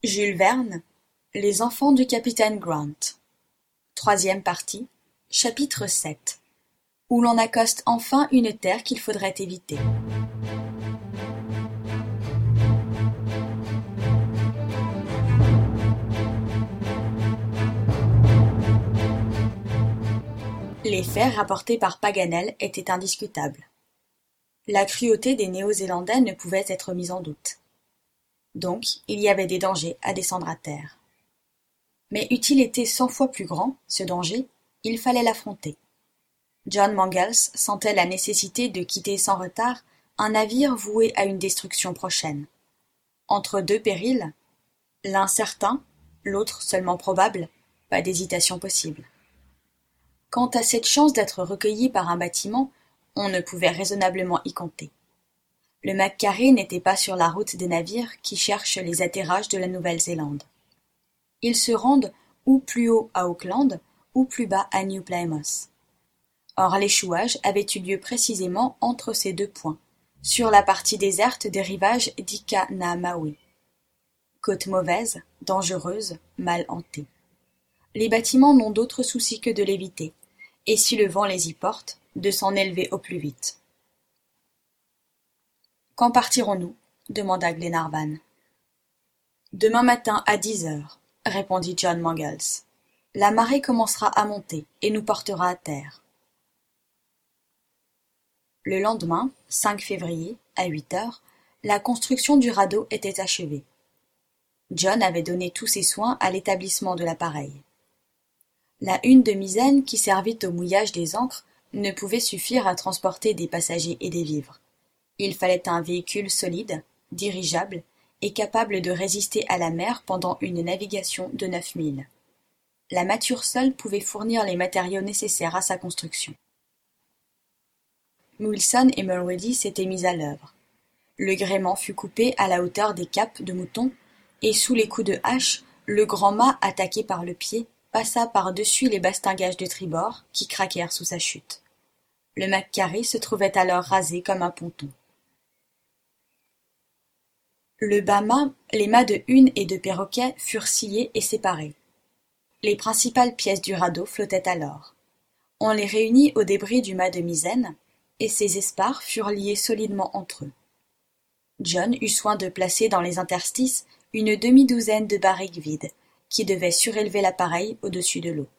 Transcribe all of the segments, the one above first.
Jules Verne, Les enfants du capitaine Grant. Troisième partie, chapitre 7, où l'on accoste enfin une terre qu'il faudrait éviter. Les faits rapportés par Paganel étaient indiscutables. La cruauté des Néo-Zélandais ne pouvait être mise en doute. Donc, il y avait des dangers à descendre à terre. Mais eût-il été 100 fois plus grand, ce danger, il fallait l'affronter. John Mangles sentait la nécessité de quitter sans retard un navire voué à une destruction prochaine. Entre deux périls, l'un certain, l'autre seulement probable, pas d'hésitation possible. Quant à cette chance d'être recueilli par un bâtiment, on ne pouvait raisonnablement y compter. Le Macquarie n'était pas sur la route des navires qui cherchent les atterrages de la Nouvelle-Zélande. Ils se rendent ou plus haut à Auckland, ou plus bas à New Plymouth. Or l'échouage avait eu lieu précisément entre ces deux points, sur la partie déserte des rivages d'Ikanamawi. Côte mauvaise, dangereuse, mal hantée. Les bâtiments n'ont d'autre souci que de l'éviter, et si le vent les y porte, de s'en élever au plus vite. Quand partirons-nous ? Demanda Glenarvan. Demain matin à 10 heures, répondit John Mangles. La marée commencera à monter et nous portera à terre. Le lendemain, 5 février, à 8 heures, la construction du radeau était achevée. John avait donné tous ses soins à l'établissement de l'appareil. La hune de misaine qui servit au mouillage des ancres ne pouvait suffire à transporter des passagers et des vivres. Il fallait un véhicule solide, dirigeable et capable de résister à la mer pendant une navigation de 9 milles. La mâture seule pouvait fournir les matériaux nécessaires à sa construction. Wilson et Mulrady s'étaient mis à l'œuvre. Le gréement fut coupé à la hauteur des capes de mouton, et sous les coups de hache, le grand mât attaqué par le pied passa par-dessus les bastingages de tribord qui craquèrent sous sa chute. Le Macquarie se trouvait alors rasé comme un ponton. Le bas-mât, les mâts de hune et de perroquet furent sciés et séparés. Les principales pièces du radeau flottaient alors. On les réunit aux débris du mât de misaine, et ces espars furent liés solidement entre eux. John eut soin de placer dans les interstices une demi-douzaine de barriques vides, qui devaient surélever l'appareil au-dessus de l'eau.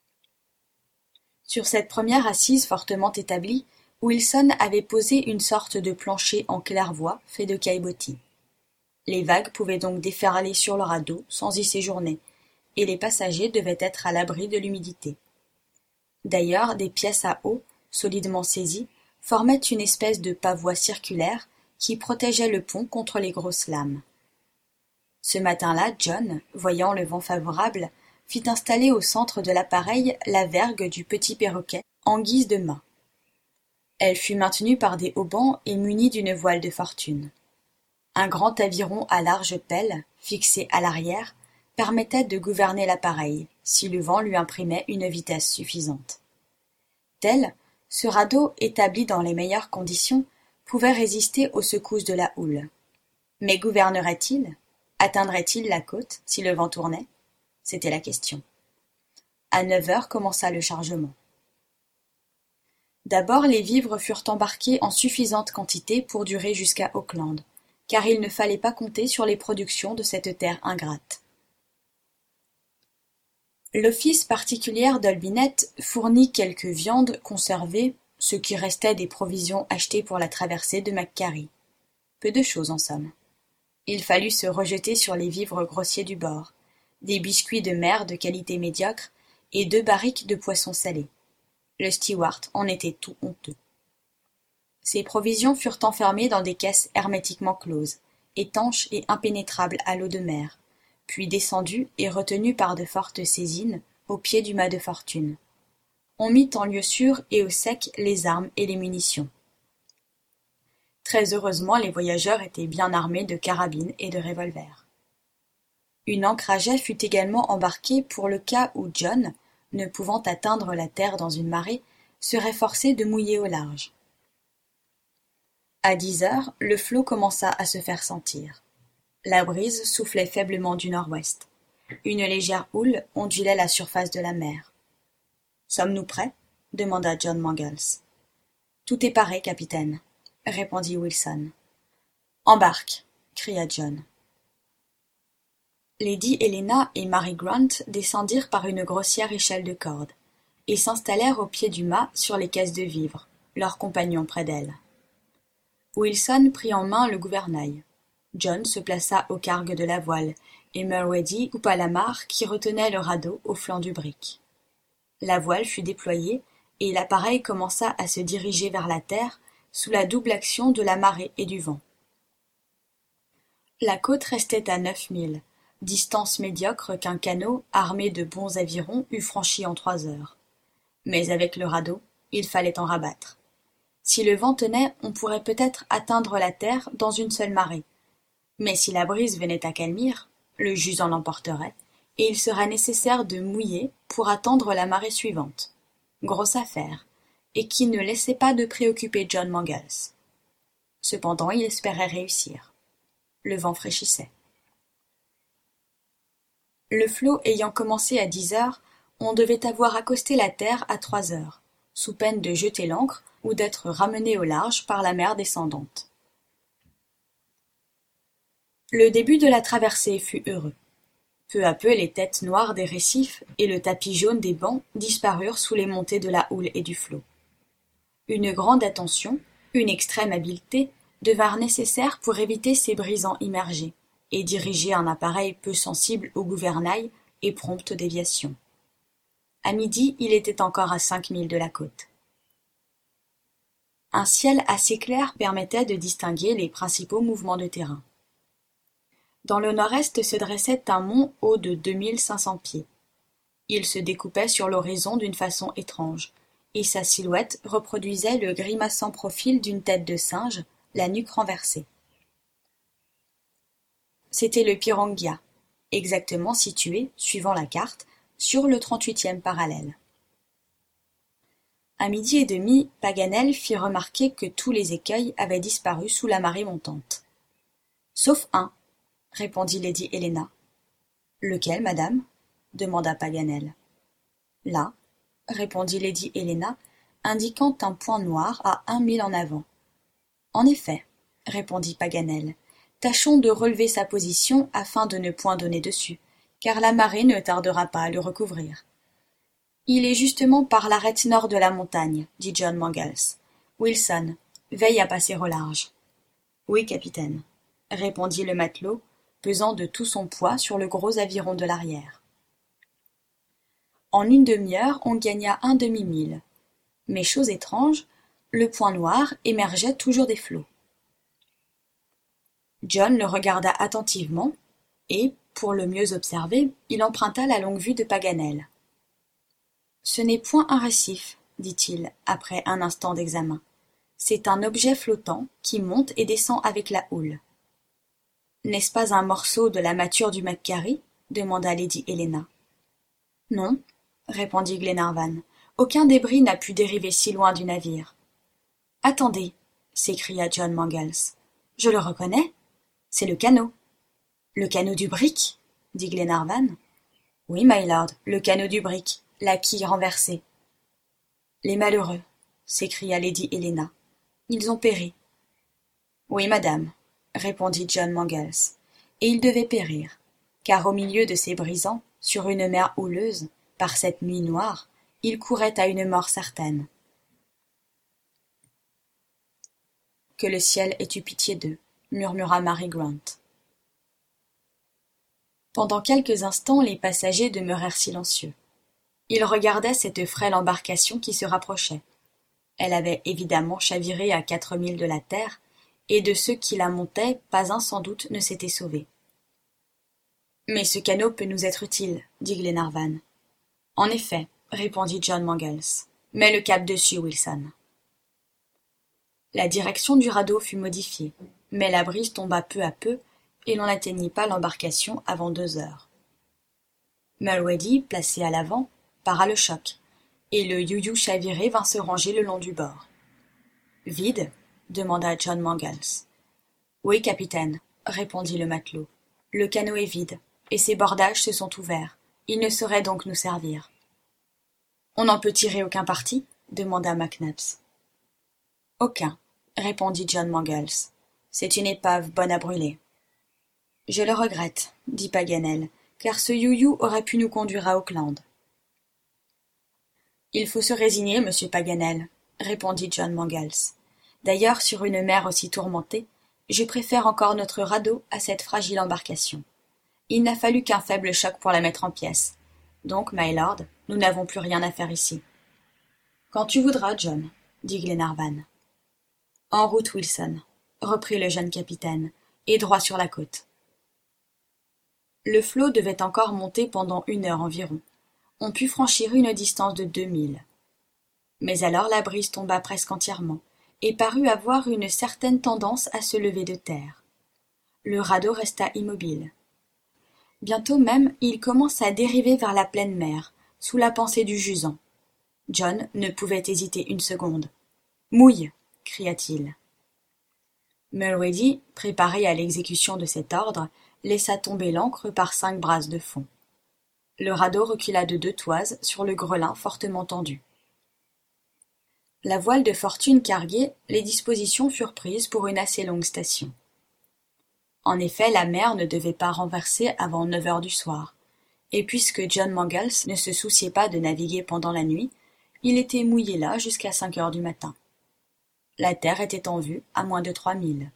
Sur cette première assise fortement établie, Wilson avait posé une sorte de plancher en claire-voie fait de caillebotis. Les vagues pouvaient donc déferler sur le radeau sans y séjourner, et les passagers devaient être à l'abri de l'humidité. D'ailleurs, des pièces à eau, solidement saisies, formaient une espèce de pavois circulaire qui protégeait le pont contre les grosses lames. Ce matin-là, John, voyant le vent favorable, fit installer au centre de l'appareil la vergue du petit perroquet en guise de mât. Elle fut maintenue par des haubans et munie d'une voile de fortune. Un grand aviron à large pelle, fixé à l'arrière, permettait de gouverner l'appareil, si le vent lui imprimait une vitesse suffisante. Tel, ce radeau, établi dans les meilleures conditions, pouvait résister aux secousses de la houle. Mais gouvernerait-il ? Atteindrait-il la côte, si le vent tournait ? C'était la question. À 9 heures commença le chargement. D'abord les vivres furent embarqués en suffisante quantité pour durer jusqu'à Auckland, car il ne fallait pas compter sur les productions de cette terre ingrate. L'office particulier d'Olbinett fournit quelques viandes conservées, ce qui restait des provisions achetées pour la traversée de Macquarie. Peu de choses en somme. Il fallut se rejeter sur les vivres grossiers du bord, des biscuits de mer de qualité médiocre et 2 barriques de poissons salés. Le steward en était tout honteux. Ces provisions furent enfermées dans des caisses hermétiquement closes, étanches et impénétrables à l'eau de mer, puis descendues et retenues par de fortes saisines au pied du mât de fortune. On mit en lieu sûr et au sec les armes et les munitions. Très heureusement, les voyageurs étaient bien armés de carabines et de revolvers. Une ancre à jet fut également embarquée pour le cas où John, ne pouvant atteindre la terre dans une marée, serait forcé de mouiller au large. À 10 heures, le flot commença à se faire sentir. La brise soufflait faiblement du nord-ouest. Une légère houle ondulait la surface de la mer. « Sommes-nous prêts » demanda John Mangles. « Tout est paré, capitaine, » répondit Wilson. « Embarque » cria John. Lady Helena et Mary Grant descendirent par une grossière échelle de corde et s'installèrent au pied du mât sur les caisses de vivres, leurs compagnons près d'elles. Wilson prit en main le gouvernail. John se plaça aux cargues de la voile, et Mulrady coupa l'amarre qui retenait le radeau au flanc du brick. La voile fut déployée, et l'appareil commença à se diriger vers la terre sous la double action de la marée et du vent. La côte restait à 9 milles, distance médiocre qu'un canot armé de bons avirons eût franchi en 3 heures. Mais avec le radeau, il fallait en rabattre. Si le vent tenait, on pourrait peut-être atteindre la terre dans une seule marée. Mais si la brise venait à calmir, le jusant l'emporterait, et il serait nécessaire de mouiller pour attendre la marée suivante. Grosse affaire, et qui ne laissait pas de préoccuper John Mangles. Cependant, il espérait réussir. Le vent fraîchissait. Le flot ayant commencé à 10 heures, on devait avoir accosté la terre à 3 heures, sous peine de jeter l'ancre ou d'être ramené au large par la mer descendante. Le début de la traversée fut heureux. Peu à peu les têtes noires des récifs et le tapis jaune des bancs disparurent sous les montées de la houle et du flot. Une grande attention, une extrême habileté devinrent nécessaires pour éviter ces brisants immergés et diriger un appareil peu sensible au gouvernail et prompte déviation. À midi, il était encore à 5 milles de la côte. Un ciel assez clair permettait de distinguer les principaux mouvements de terrain. Dans le nord-est se dressait un mont haut de 2500 pieds. Il se découpait sur l'horizon d'une façon étrange, et sa silhouette reproduisait le grimaçant profil d'une tête de singe, la nuque renversée. C'était le Pirongia, exactement situé, suivant la carte, sur le 38e parallèle. À midi et demi, Paganel fit remarquer que tous les écueils avaient disparu sous la marée montante. « Sauf un », répondit lady Helena. « Lequel, madame ?» demanda Paganel. « Là, » répondit lady Helena, indiquant un point noir à 1 mille en avant. « En effet, » répondit Paganel, « tâchons de relever sa position afin de ne point donner dessus, car la marée ne tardera pas à le recouvrir. » « Il est justement par l'arête nord de la montagne, » dit John Mangles. « Wilson, veille à passer au large. »« Oui, capitaine, » répondit le matelot, pesant de tout son poids sur le gros aviron de l'arrière. En une demi-heure, on gagna un demi-mille. Mais chose étrange, le point noir émergeait toujours des flots. John le regarda attentivement, et, pour le mieux observer, il emprunta la longue-vue de Paganel. « Ce n'est point un récif, dit-il, après un instant d'examen. C'est un objet flottant qui monte et descend avec la houle. »« N'est-ce pas un morceau de la mâture du Macquarie » demanda lady Helena. « Non, » répondit Glenarvan. « Aucun débris n'a pu dériver si loin du navire. »« Attendez » s'écria John Mangles. « Je le reconnais. C'est le canot. »« Le canot du brick » dit Glenarvan. « Oui, my lord, le canot du brick. La quille renversée. »« Les malheureux » s'écria lady Helena. « Ils ont péri. »« Oui, madame, » répondit John Mangles, « et ils devaient périr, car au milieu de ces brisants, sur une mer houleuse, par cette nuit noire, ils couraient à une mort certaine. »« Que le ciel ait eu pitié d'eux, » murmura Mary Grant. Pendant quelques instants, les passagers demeurèrent silencieux. Ils regardaient cette frêle embarcation qui se rapprochait. Elle avait évidemment chaviré à 4 milles de la terre, et de ceux qui la montaient, pas un sans doute ne s'était sauvé. « Mais ce canot peut nous être utile, » dit Glenarvan. « En effet, » répondit John Mangles. « Mets le cap dessus, Wilson. » La direction du radeau fut modifiée, mais la brise tomba peu à peu, et l'on n'atteignit pas l'embarcation avant 2 heures. Mulrady, placé à l'avant, para le choc, et le you-you chaviré vint se ranger le long du bord. « Vide » demanda John Mangles. « Oui, capitaine, » répondit le matelot. Le canot est vide, et ses bordages se sont ouverts. Il ne saurait donc nous servir. On n'en peut tirer aucun parti? Demanda Mac Nabbs. Aucun, répondit John Mangles. C'est une épave bonne à brûler. Je le regrette, dit Paganel, car ce you-you aurait pu nous conduire à Auckland. Il faut se résigner, monsieur Paganel, répondit John Mangles. D'ailleurs, sur une mer aussi tourmentée, je préfère encore notre radeau à cette fragile embarcation. Il n'a fallu qu'un faible choc pour la mettre en pièces. Donc, my lord, nous n'avons plus rien à faire ici. Quand tu voudras, John, dit Glenarvan. En route, Wilson, reprit le jeune capitaine, et droit sur la côte. Le flot devait encore monter pendant 1 heure environ. On put franchir une distance de 2 milles. Mais alors la brise tomba presque entièrement, et parut avoir une certaine tendance à se lever de terre. Le radeau resta immobile. Bientôt même, il commença à dériver vers la pleine mer, sous la pensée du jusant. John ne pouvait hésiter une seconde. « Mouille !» cria-t-il. Mulrady, préparé à l'exécution de cet ordre, laissa tomber l'ancre par 5 brasses de fond. Le radeau recula de 2 toises sur le grelin fortement tendu. La voile de fortune carguée, les dispositions furent prises pour une assez longue station. En effet, la mer ne devait pas renverser avant 9 heures du soir, et puisque John Mangles ne se souciait pas de naviguer pendant la nuit, il était mouillé là jusqu'à 5 heures du matin. La terre était en vue à moins de 3 milles.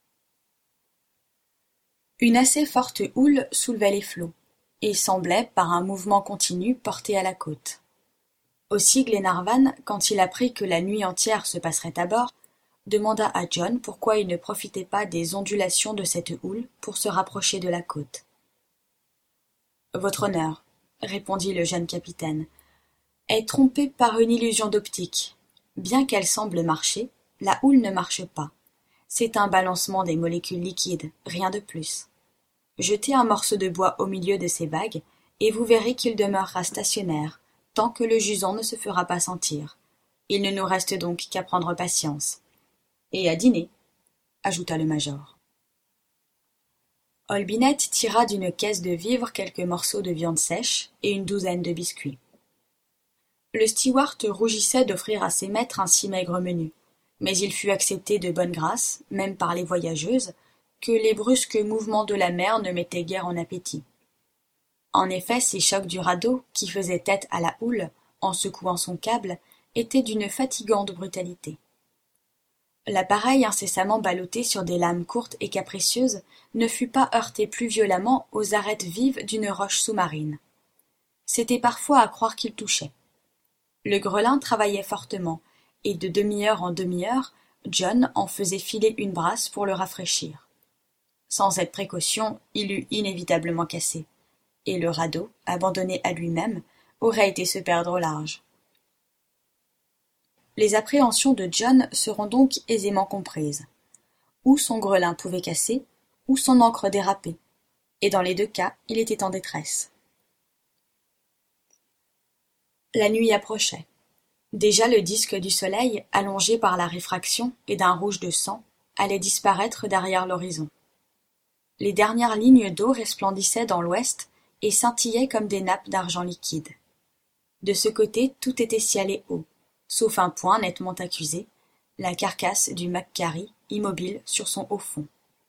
Une assez forte houle soulevait les flots, et semblait, par un mouvement continu, porter à la côte. Aussi Glenarvan, quand il apprit que la nuit entière se passerait à bord, demanda à John pourquoi il ne profitait pas des ondulations de cette houle pour se rapprocher de la côte. « Votre honneur, » répondit le jeune capitaine, « est trompé par une illusion d'optique. Bien qu'elle semble marcher, la houle ne marche pas. C'est un balancement des molécules liquides, rien de plus. Jetez un morceau de bois au milieu de ces vagues, et vous verrez qu'il demeurera stationnaire, tant que le jusant ne se fera pas sentir. Il ne nous reste donc qu'à prendre patience. Et à dîner, ajouta le major. Olbinett tira d'une caisse de vivres quelques morceaux de viande sèche et une douzaine de biscuits. Le steward rougissait d'offrir à ses maîtres un si maigre menu, mais il fut accepté de bonne grâce, même par les voyageuses, que les brusques mouvements de la mer ne mettaient guère en appétit. En effet, ces chocs du radeau, qui faisaient tête à la houle, en secouant son câble, étaient d'une fatigante brutalité. L'appareil incessamment ballotté sur des lames courtes et capricieuses ne fut pas heurté plus violemment aux arêtes vives d'une roche sous-marine. C'était parfois à croire qu'il touchait. Le grelin travaillait fortement, et de demi-heure en demi-heure, John en faisait filer une brasse pour le rafraîchir. Sans cette précaution, il eût inévitablement cassé, et le radeau, abandonné à lui-même, aurait été se perdre au large. Les appréhensions de John seront donc aisément comprises. Ou son grelin pouvait casser, ou son ancre déraper, et dans les 2 cas, il était en détresse. La nuit approchait. Déjà le disque du soleil, allongé par la réfraction et d'un rouge de sang, allait disparaître derrière l'horizon. Les dernières lignes d'eau resplendissaient dans l'ouest et scintillaient comme des nappes d'argent liquide. De ce côté, tout était ciel et eau, sauf un point nettement accusé, la carcasse du Macquarie, immobile sur son haut fond.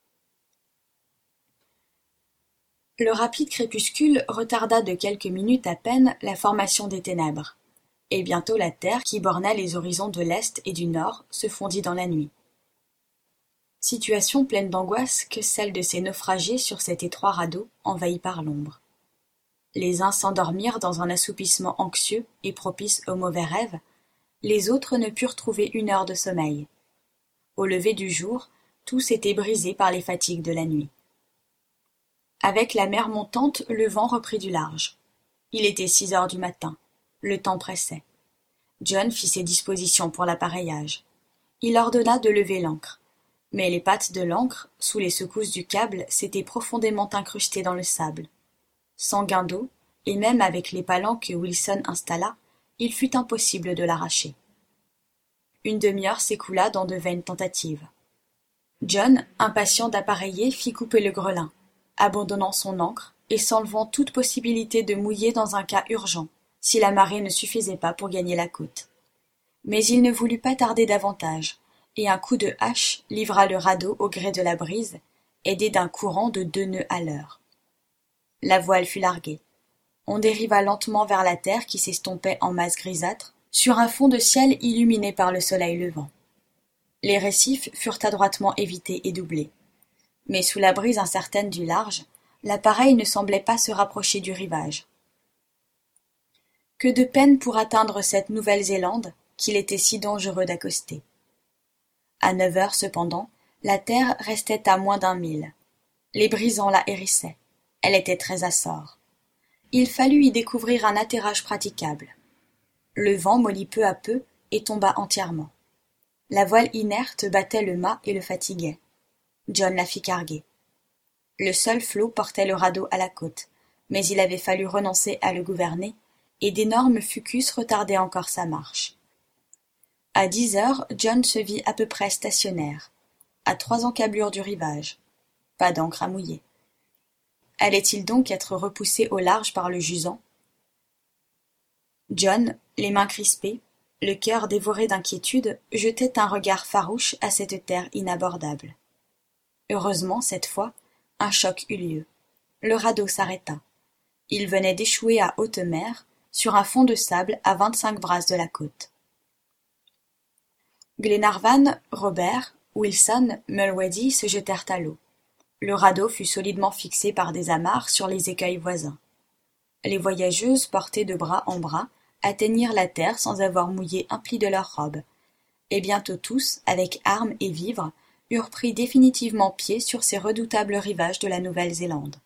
Le rapide crépuscule retarda de quelques minutes à peine la formation des ténèbres, et bientôt la terre qui bornait les horizons de l'est et du nord se fondit dans la nuit. Situation pleine d'angoisse que celle de ces naufragés sur cet étroit radeau envahi par l'ombre. Les uns s'endormirent dans un assoupissement anxieux et propice aux mauvais rêves, les autres ne purent trouver 1 heure de sommeil. Au lever du jour, tous étaient brisés par les fatigues de la nuit. Avec la mer montante, le vent reprit du large. Il était 6 heures du matin. Le temps pressait. John fit ses dispositions pour l'appareillage. Il ordonna de lever l'ancre. Mais les pattes de l'ancre, sous les secousses du câble, s'étaient profondément incrustées dans le sable. Sans gain d'eau, et même avec les palans que Wilson installa, il fut impossible de l'arracher. 1 demi-heure s'écoula dans de vaines tentatives. John, impatient d'appareiller, fit couper le grelin, abandonnant son ancre et s'enlevant toute possibilité de mouiller dans un cas urgent, si la marée ne suffisait pas pour gagner la côte. Mais il ne voulut pas tarder davantage, et un coup de hache livra le radeau au gré de la brise, aidé d'un courant de 2 nœuds à l'heure. La voile fut larguée. On dériva lentement vers la terre qui s'estompait en masse grisâtre, sur un fond de ciel illuminé par le soleil levant. Les récifs furent adroitement évités et doublés. Mais sous la brise incertaine du large, l'appareil ne semblait pas se rapprocher du rivage. Que de peine pour atteindre cette Nouvelle-Zélande qu'il était si dangereux d'accoster. À 9 heures cependant, la terre restait à moins d'1 mille. Les brisants la hérissaient. Elle était très açore. Il fallut y découvrir un atterrage praticable. Le vent mollit peu à peu et tomba entièrement. La voile inerte battait le mât et le fatiguait. John la fit carguer. Le seul flot portait le radeau à la côte, mais il avait fallu renoncer à le gouverner, et d'énormes fucus retardaient encore sa marche. À 10 heures, John se vit à peu près stationnaire, à 3 encablures du rivage. Pas d'ancre à mouiller. Allait-il donc être repoussé au large par le jusant? John, les mains crispées, le cœur dévoré d'inquiétude, jetait un regard farouche à cette terre inabordable. Heureusement, cette fois, un choc eut lieu. Le radeau s'arrêta. Il venait d'échouer à haute mer, sur un fond de sable à 25 brasses de la côte. Glenarvan, Robert, Wilson, Mulrady se jetèrent à l'eau. Le radeau fut solidement fixé par des amarres sur les écueils voisins. Les voyageuses, portées de bras en bras, atteignirent la terre sans avoir mouillé un pli de leur robe, et bientôt tous, avec armes et vivres, eurent pris définitivement pied sur ces redoutables rivages de la Nouvelle-Zélande.